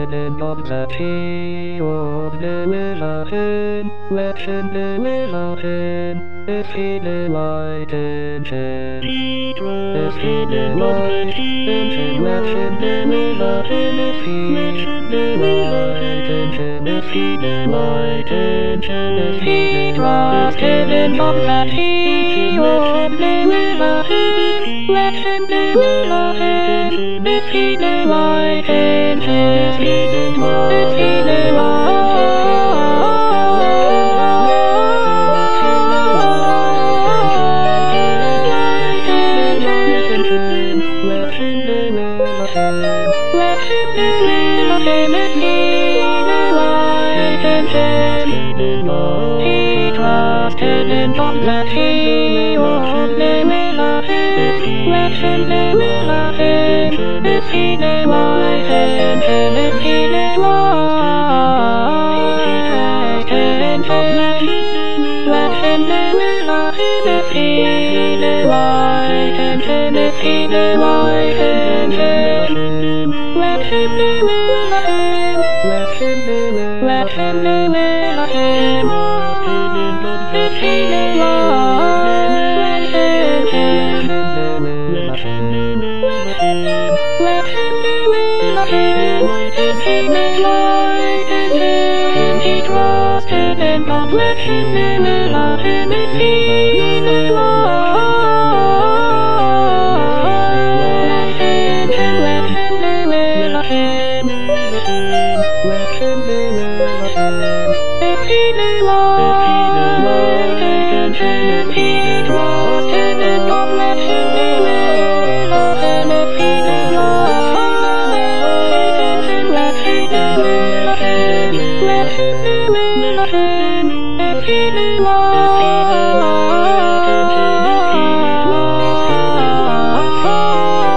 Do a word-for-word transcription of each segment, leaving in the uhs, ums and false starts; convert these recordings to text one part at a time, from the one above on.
Didn't of the tea of the Willahin, Lesson the Willahin, if he delighted in if he delighted in Lesson the Willahin, if he delighted in if he delighted in if he trusted in of the tea of the Willahin, Lesson the Willahin, if he delighted if he delighted if he delighted he trusted in God that he would live in a him, let him live in a him, if he delighted in if he delighted in God, let him live in a him, if he delighted in if he delighted in let him live in a him, let him live let him live in a him, if he delighted in let him live let him live in a him, if he delighted in he trusted in God, let him live in a him, if he delighted let him live in a him, let him live in a him, if he delighted if he trusted in God, let him live in a him, if he delighted let him live in a him, let him live in a him, if he delighted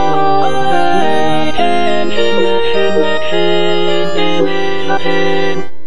let him live in a him.